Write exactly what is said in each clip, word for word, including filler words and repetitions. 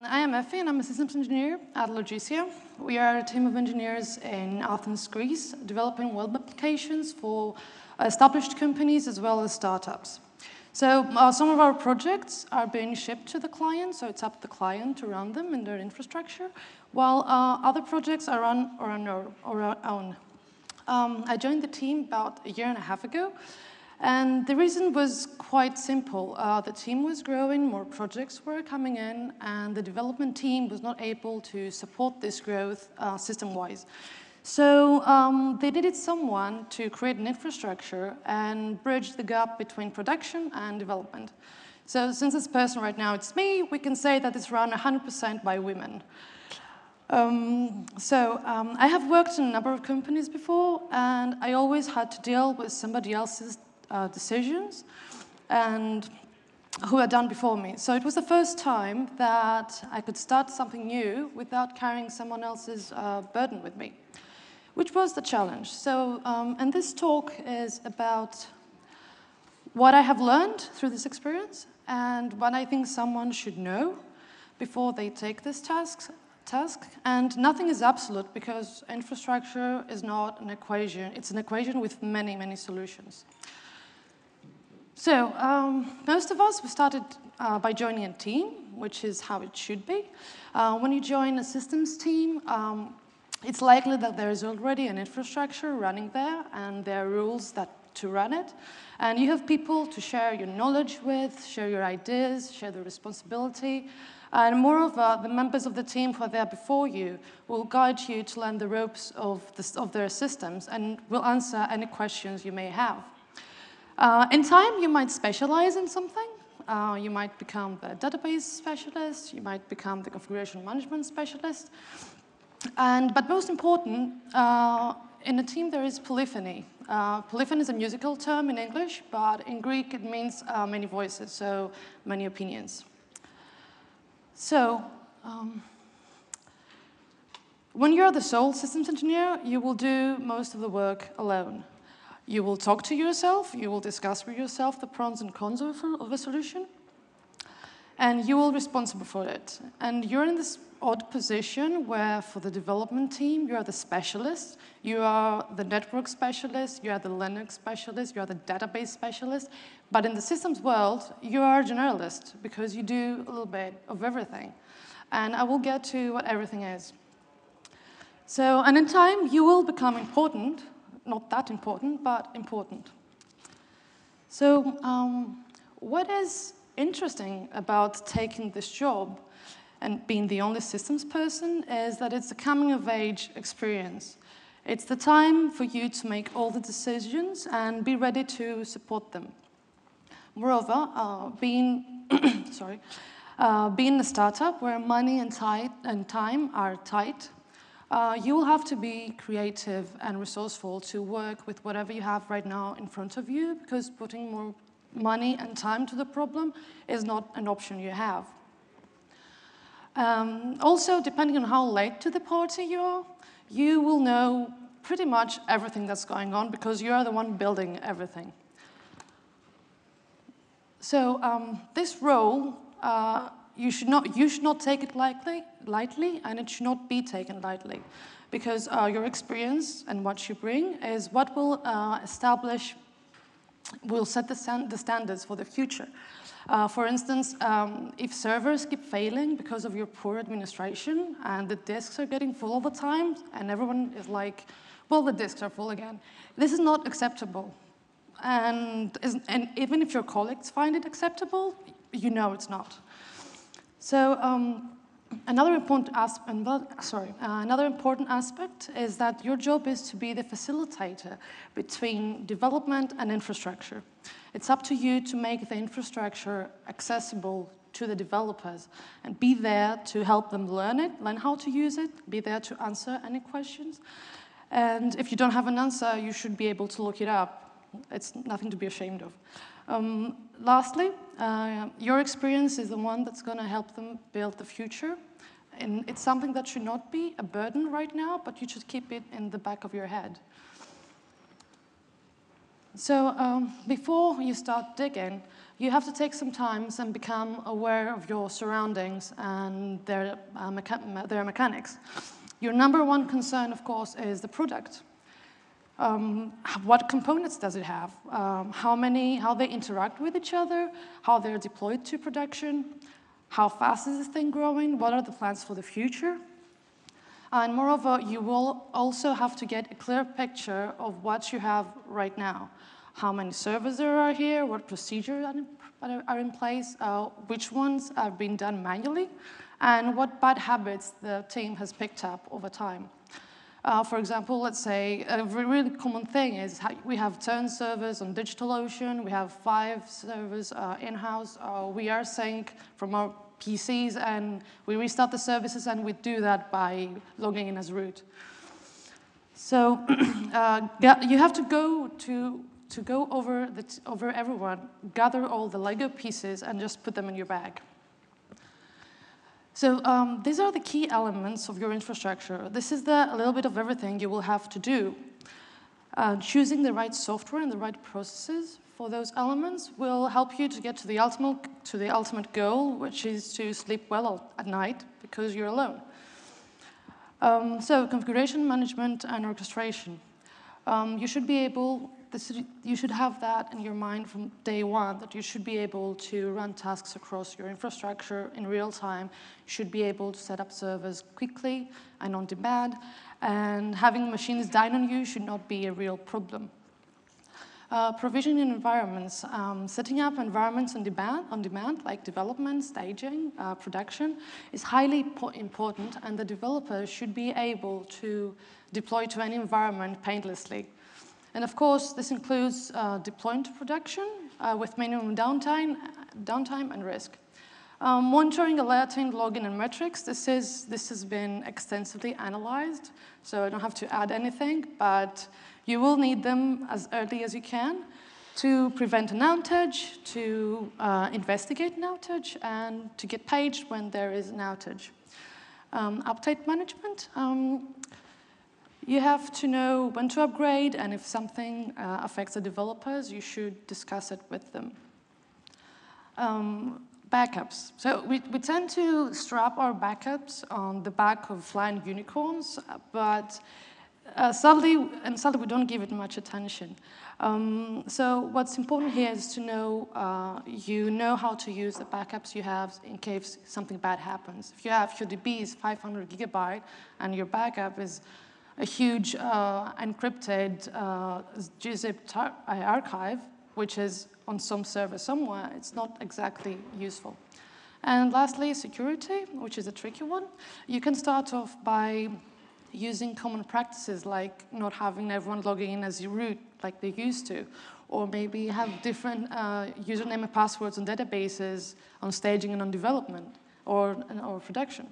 I am Effie, and I'm a systems engineer at Logicia. We are a team of engineers in Athens, Greece, developing web applications for established companies as well as startups. So uh, some of our projects are being shipped to the client, so it's up to the client to run them in their infrastructure, while uh, other projects are run on our, our own. Um, I joined the team about a year and a half ago, and the reason was quite simple. Uh, the team was growing, more projects were coming in, and the development team was not able to support this growth uh, system-wise. So um, they needed someone to create an infrastructure and bridge the gap between production and development. So since this person right now, it's me, we can say that it's run one hundred percent by women. Um, so um, I have worked in a number of companies before, and I always had to deal with somebody else's uh, decisions and who had done before me. So it was the first time that I could start something new without carrying someone else's uh, burden with me, which was the challenge. So, um, and this talk is about what I have learned through this experience and what I think someone should know before they take this task. task. And nothing is absolute because infrastructure is not an equation. It's an equation with many, many solutions. So um, most of us, we started uh, by joining a team, which is how it should be. Uh, when you join a systems team, um, it's likely that there is already an infrastructure running there, and there are rules that to run it. And you have people to share your knowledge with, share your ideas, share the responsibility. And moreover, the members of the team who are there before you will guide you to learn the ropes of, the, of their systems and will answer any questions you may have. Uh, in time, you might specialize in something. Uh, you might become the database specialist. You might become the configuration management specialist. And, but most important, uh, in a team there is polyphony. Uh, polyphony is a musical term in English, but in Greek it means uh, many voices, so many opinions. So, um, when you're the sole systems engineer, you will do most of the work alone. You will talk to yourself, you will discuss with yourself the pros and cons of a, of a solution, and you will be responsible for it. And you're in this odd position where for the development team, you are the specialist, you are the network specialist, you are the Linux specialist, you are the database specialist, but in the systems world, you are a generalist because you do a little bit of everything. And I will get to what everything is. So, and in time, you will become important, not that important, but important. So, um, what is interesting about taking this job and being the only systems person is that it's a coming-of-age experience. It's the time for you to make all the decisions and be ready to support them. Moreover, uh, being, sorry, uh, being a startup where money and, tight, and time are tight, uh, you will have to be creative and resourceful to work with whatever you have right now in front of you, because putting more money and time to the problem is not an option you have. Um, also, depending on how late to the party you are, you will know pretty much everything that's going on because you are the one building everything. So um, this role, uh, you should not you should not take it lightly, lightly, and it should not be taken lightly, because uh, your experience and what you bring is what will uh, establish, will set the, stand the standards for the future. Uh, for instance, um, if servers keep failing because of your poor administration and the disks are getting full all the time and everyone is like, well, the disks are full again, this is not acceptable. And, and even if your colleagues find it acceptable, you know it's not. So um, another important aspect, sorry, uh, another important aspect is that your job is to be the facilitator between development and infrastructure. It's up to you to make the infrastructure accessible to the developers and be there to help them learn it, learn how to use it, be there to answer any questions. And if you don't have an answer, you should be able to look it up. It's nothing to be ashamed of. Um, lastly, uh, your experience is the one that's going to help them build the future. And it's something that should not be a burden right now, but you should keep it in the back of your head. So um, before you start digging, you have to take some time and become aware of your surroundings and their, uh, mecha their mechanics. Your number one concern, of course, is the product. Um, what components does it have? Um, how many, how they interact with each other, how they're deployed to production, how fast is this thing growing, what are the plans for the future? And moreover, you will also have to get a clear picture of what you have right now. How many servers there are here, what procedures are in place, uh, which ones have been done manually, and what bad habits the team has picked up over time. Uh, for example, let's say a really common thing is we have ten servers on DigitalOcean, we have five servers uh, in-house, uh, we are sync from our P Cs, and we restart the services, and we do that by logging in as root. So uh, you have to go to to go over the t over everyone, gather all the Lego pieces, and just put them in your bag. So um, these are the key elements of your infrastructure. This is the, a little bit of everything you will have to do. Uh, choosing the right software and the right processes for those elements will help you to get to the ultimate, to the ultimate goal, which is to sleep well at night because you're alone. Um, so configuration management and orchestration. Um, you should be able, this, you should have that in your mind from day one, that you should be able to run tasks across your infrastructure in real time. You should be able to set up servers quickly and on demand, and having machines die on you should not be a real problem. Uh, provisioning environments, um, setting up environments on demand, on demand, like development, staging, uh, production, is highly important, and the developers should be able to deploy to any environment painlessly. And of course, this includes uh, deploying to production uh, with minimum downtime, downtime and risk. Um, monitoring, alerting, logging, and metrics, this, is, this has been extensively analyzed, so I don't have to add anything, but you will need them as early as you can to prevent an outage, to uh, investigate an outage, and to get paged when there is an outage. Um, update management. Um, you have to know when to upgrade, and if something uh, affects the developers, you should discuss it with them. Um, backups. So we, we tend to strap our backups on the back of flying unicorns, but Uh, sadly, and sadly, we don't give it much attention. Um, so what's important here is to know, uh, you know how to use the backups you have in case something bad happens. If you have your D B is five hundred gigabyte and your backup is a huge uh, encrypted uh, gzip archive, which is on some server somewhere, it's not exactly useful. And lastly, security, which is a tricky one. You can start off by using common practices like not having everyone logging in as root like they used to, or maybe have different uh, username and passwords on databases, on staging and on development, or, or production.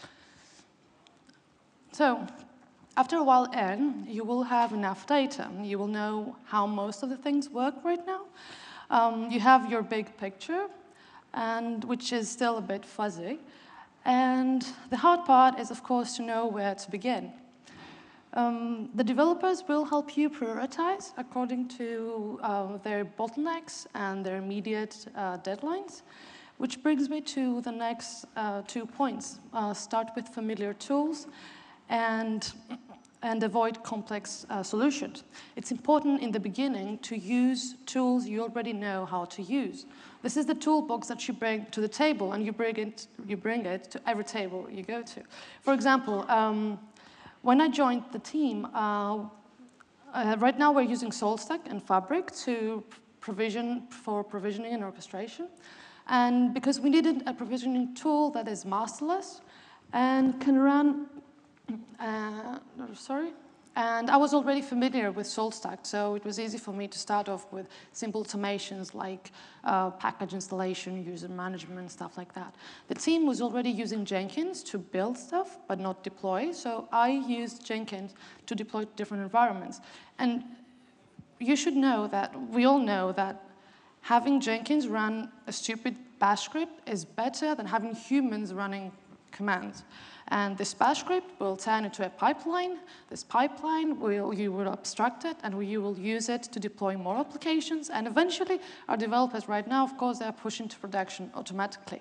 So after a while in, you will have enough data. You will know how most of the things work right now. Um, you have your big picture, and which is still a bit fuzzy. And the hard part is, of course, to know where to begin. Um, the developers will help you prioritize according to uh, their bottlenecks and their immediate uh, deadlines, which brings me to the next uh, two points. Uh, start with familiar tools and, and avoid complex uh, solutions. It's important in the beginning to use tools you already know how to use. This is the toolbox that you bring to the table, and you bring it, you bring it to every table you go to. For example, um, when I joined the team, uh, uh, right now we're using SaltStack and Fabric to provision for provisioning and orchestration. And because we needed a provisioning tool that is masterless and can run, uh, sorry, and I was already familiar with SaltStack, so it was easy for me to start off with simple automations like uh, package installation, user management, stuff like that. The team was already using Jenkins to build stuff, but not deploy, so I used Jenkins to deploy to different environments. And you should know that, we all know that having Jenkins run a stupid bash script is better than having humans running commands. And this bash script will turn into a pipeline. This pipeline, will, you will abstract it, and you will use it to deploy more applications. And eventually, our developers right now, of course, they are pushing to production automatically.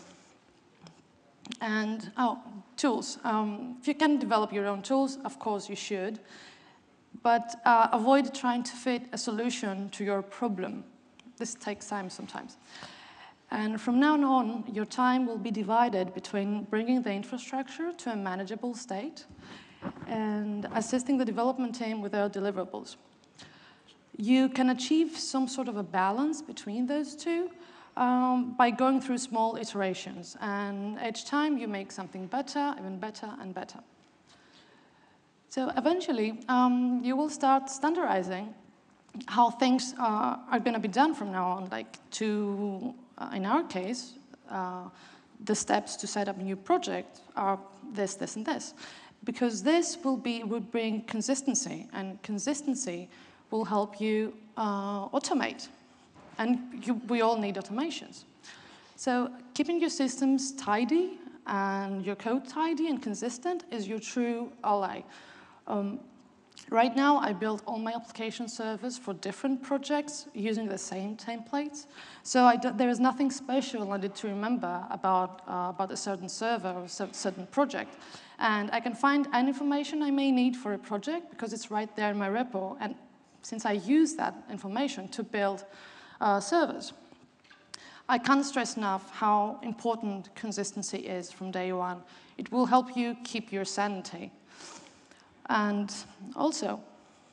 And, oh, tools. Um, if you can develop your own tools, of course you should. But uh, avoid trying to fit a solution to your problem. This takes time sometimes. And from now on, your time will be divided between bringing the infrastructure to a manageable state and assisting the development team with their deliverables. You can achieve some sort of a balance between those two um, by going through small iterations. And each time you make something better, even better and better. So eventually, um, you will start standardizing how things uh, are going to be done from now on, like to, uh, in our case, uh, the steps to set up a new project are this, this, and this. Because this will, be, will bring consistency, and consistency will help you uh, automate. And you, we all need automations. So keeping your systems tidy and your code tidy and consistent is your true ally. Um, Right now, I build all my application servers for different projects using the same templates. So I do, there is nothing special I need to remember about, uh, about a certain server or a certain project. And I can find any information I may need for a project because it's right there in my repo. And since I use that information to build uh, servers, I can't stress enough how important consistency is from day one. It will help you keep your sanity. And also,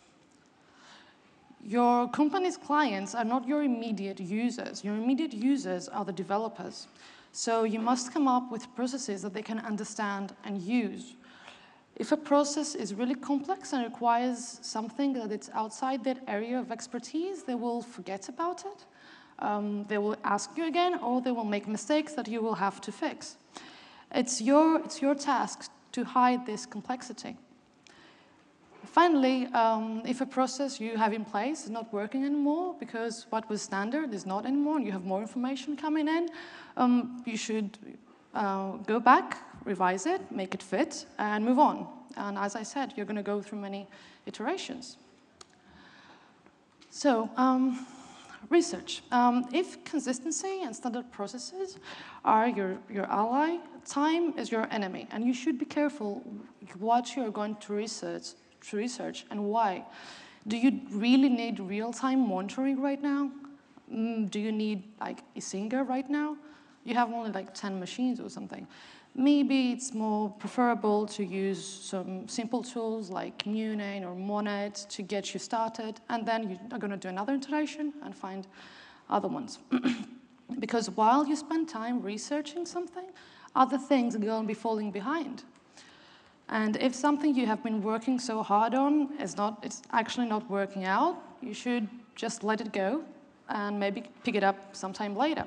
your company's clients are not your immediate users. Your immediate users are the developers. So you must come up with processes that they can understand and use. If a process is really complex and requires something that it's outside their area of expertise, they will forget about it. Um, they will ask you again, or they will make mistakes that you will have to fix. It's your, it's your task to hide this complexity. Finally, um, if a process you have in place is not working anymore because what was standard is not anymore and you have more information coming in, um, you should uh, go back, revise it, make it fit, and move on. And as I said, you're going to go through many iterations. So, um, research. Um, if consistency and standard processes are your, your ally, time is your enemy. And you should be careful what you're going to research to research and why. Do you really need real-time monitoring right now? Mm, do you need like Isinga right now? You have only like ten machines or something. Maybe it's more preferable to use some simple tools like Munane or Monet to get you started, and then you are going to do another iteration and find other ones. Because while you spend time researching something, other things are going to be falling behind. And if something you have been working so hard on is not, it's actually not working out, you should just let it go and maybe pick it up sometime later.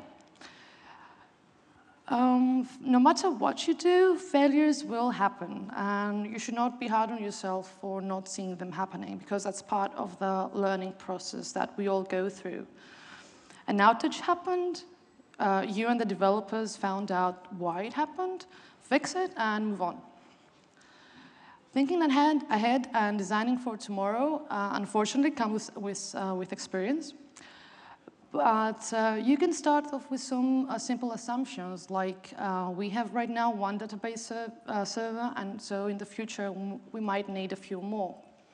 Um, no matter what you do, failures will happen, and you should not be hard on yourself for not seeing them happening, because that's part of the learning process that we all go through. An outage happened, uh, you and the developers found out why it happened, fix it, and move on. Thinking ahead, ahead and designing for tomorrow, uh, unfortunately, comes with, with, uh, with experience. But uh, you can start off with some uh, simple assumptions, like uh, we have right now one database ser uh, server, and so in the future we might need a few more.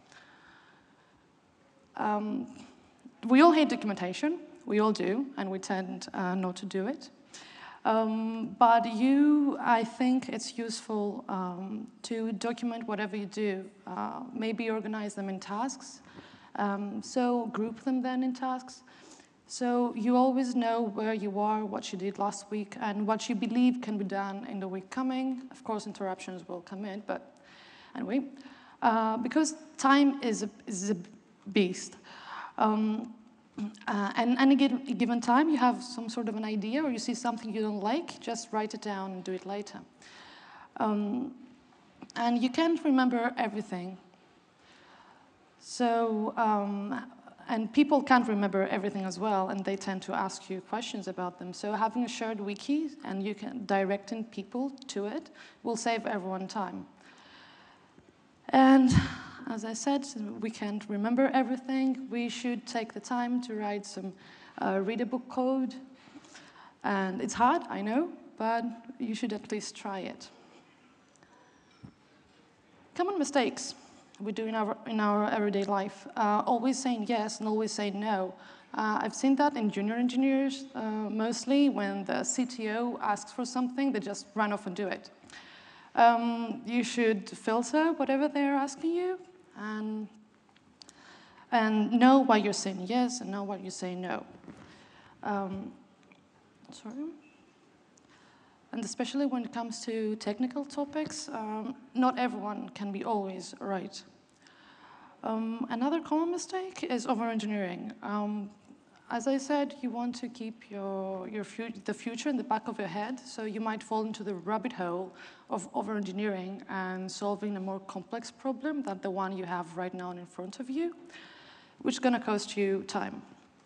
Um, we all hate documentation, we all do, and we tend uh, not to do it. Um, but you, I think it's useful um, to document whatever you do. Uh, maybe organize them in tasks. Um, so group them then in tasks. So you always know where you are, what you did last week, and what you believe can be done in the week coming. Of course, interruptions will come in, but anyway. Uh, because time is a, is a beast. Um, Uh, and any given time, you have some sort of an idea or you see something you don't like, just write it down and do it later. Um, and you can't remember everything. So um, and people can't remember everything as well, and they tend to ask you questions about them. So having a shared wiki and you can directing people to it will save everyone time. And as I said, we can't remember everything. We should take the time to write some uh, readable code. And it's hard, I know, but you should at least try it. Common mistakes we do in our, in our everyday life. Uh, always saying yes and always saying no. Uh, I've seen that in junior engineers, uh, mostly when the C T O asks for something, they just run off and do it. Um, you should filter whatever they're asking you and, and know why you're saying yes and know why you're saying no. Um, sorry. And especially when it comes to technical topics, um, not everyone can be always right. Um, another common mistake is over-engineering. Um, as I said, you want to keep your, your fu the future in the back of your head, so you might fall into the rabbit hole of over-engineering and solving a more complex problem than the one you have right now in front of you, which is going to cost you time.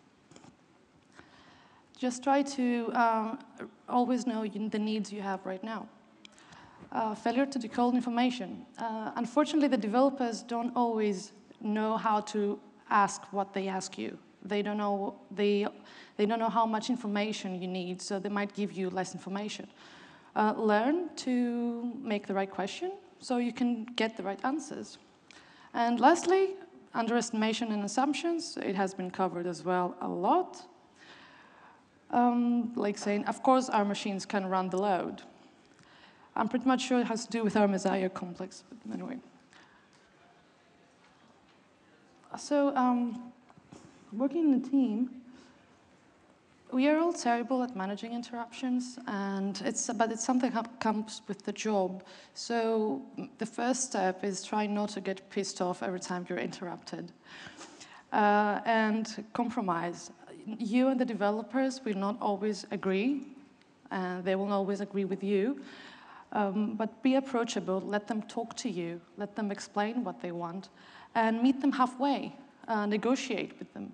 Just try to um, always know the needs you have right now. Uh, failure to decode information. Uh, unfortunately, the developers don't always know how to ask what they ask you. They don't know, they, they don't know how much information you need, so they might give you less information. Uh, learn to make the right question so you can get the right answers. And lastly, underestimation and assumptions. It has been covered as well a lot. Um, like saying, of course, our machines can run the load. I'm pretty much sure it has to do with our Messiah complex, but anyway. So, um, working in a team, we are all terrible at managing interruptions, and it's, but it's something that comes with the job. So the first step is try not to get pissed off every time you're interrupted. Uh, and compromise. You and the developers will not always agree, and they won't always agree with you, um, but be approachable, let them talk to you, let them explain what they want, and meet them halfway, uh, negotiate with them.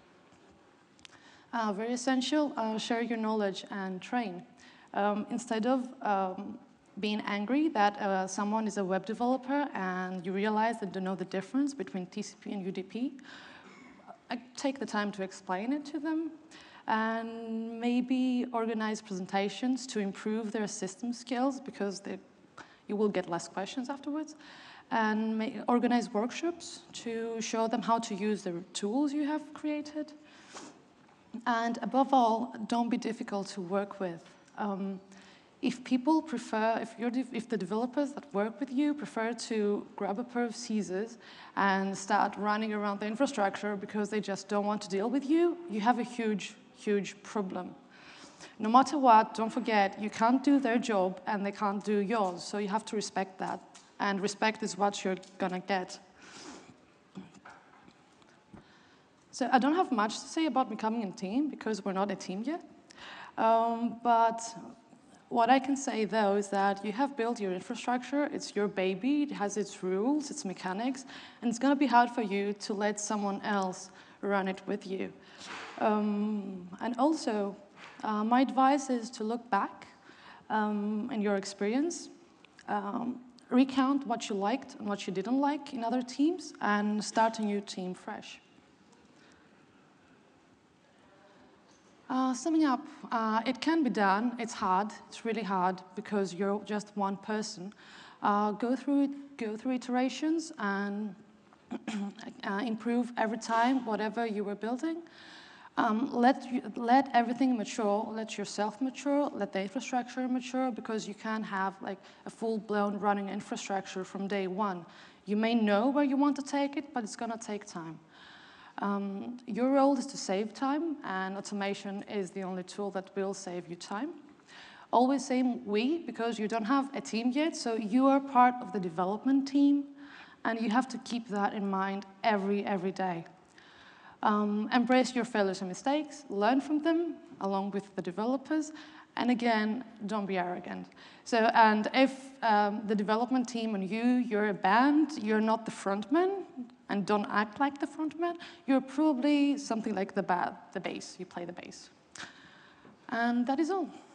Uh, very essential, uh, share your knowledge and train. Um, instead of um, being angry that uh, someone is a web developer and you realize that they know the difference between T C P and U D P, I take the time to explain it to them and maybe organize presentations to improve their system skills because they, you will get less questions afterwards, and may, organize workshops to show them how to use the tools you have created. And above all, don't be difficult to work with. Um, If people prefer, if, you're if the developers that work with you prefer to grab a pair of scissors and start running around the infrastructure because they just don't want to deal with you, you have a huge, huge problem. No matter what, don't forget, you can't do their job and they can't do yours, so you have to respect that. And respect is what you're gonna get. So I don't have much to say about becoming a team because we're not a team yet, um, but what I can say, though, is that you have built your infrastructure, it's your baby, it has its rules, its mechanics, and it's going to be hard for you to let someone else run it with you. Um, and also, uh, my advice is to look back um, in your experience, um, recount what you liked and what you didn't like in other teams, and start a new team fresh. Uh, summing up, uh, it can be done. It's hard. It's really hard because you're just one person. Uh, go through it, go through iterations and uh, improve every time whatever you were building. Um, let you, let everything mature. Let yourself mature. Let the infrastructure mature because you can't have like a full-blown running infrastructure from day one. You may know where you want to take it, but it's going to take time. Um, your role is to save time, and automation is the only tool that will save you time. Always say we, because you don't have a team yet, so you are part of the development team, and you have to keep that in mind every, every day. Um, embrace your failures and mistakes, learn from them, along with the developers, and again, don't be arrogant. So, and if um, the development team and you, you're a band, you're not the frontman, and don't act like the frontman, you're probably something like the, ba the bass. You play the bass. And that is all.